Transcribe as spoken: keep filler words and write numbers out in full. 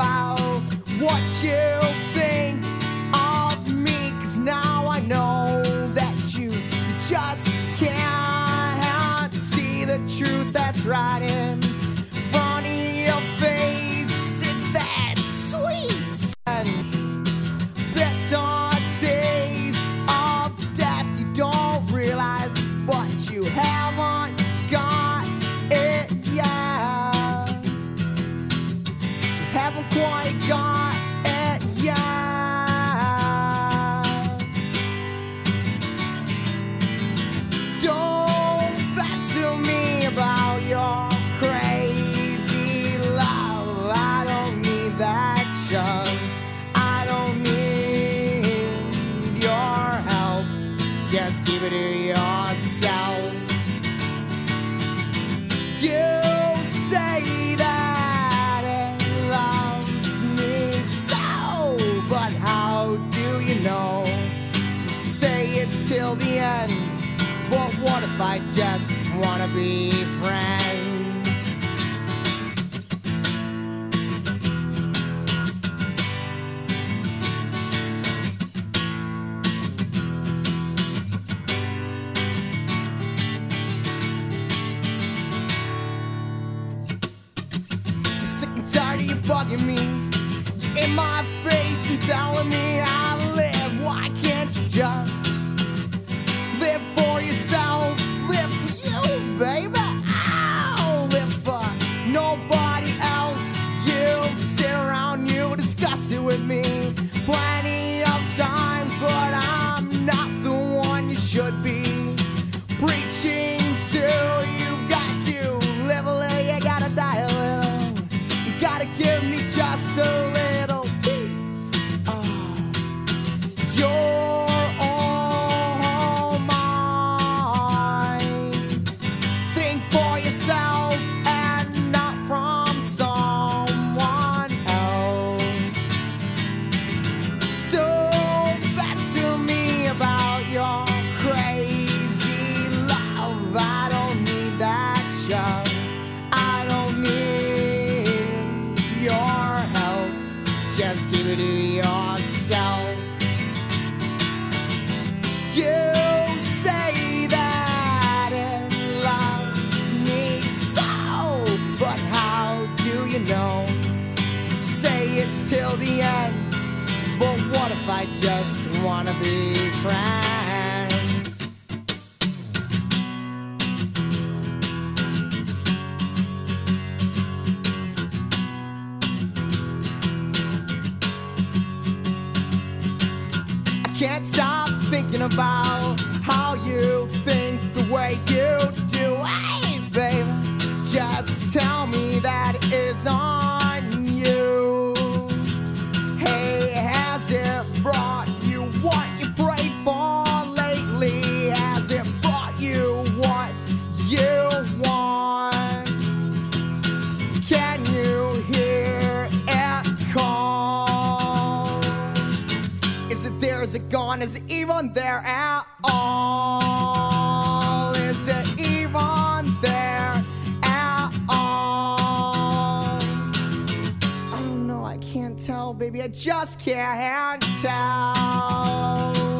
about what you think of me, 'cause now I know that you, you just can't see the truth that's right in front of your face. It's that sweet and bitter taste of death. You don't realize, but you haven't got it yet. You haven't quite got it yet. Don't pester me about your crazy love. I don't need that shove. I don't need your help. Just give it to yourself. You say that it loves me so, but how do you know? You say it's till the end, but what if I just wanna be friends? I'm sick and tired of you bugging me. You're in my face and telling me how to live. Why can't you just live for yourself? Live for you, baby. Ow, live for nobody else. You sit around, you discuss it with me plenty of times, but I'm not the one you should be preaching to. You've got to live a little, you gotta die a little. You gotta give me just a little piece of your own mind. Think for yourself and not from someone else. Don't pester me about your crazy love. I don't need that shove. I don't need your help. Just give it to yourself. You say that it loves me so, but how do you know? You say it's till the end, but what if I just wanna be friends? I can't stop thinking about how you think the way you do. Hey, baby, just tell me that it is on you. Hey, has it brought you what you prayed for lately? Has it brought you what you want? Can you hear it call? Is it there? Is it gone? Is it even there at all? Is it even there at all? I don't know, I can't tell, baby, I just can't tell.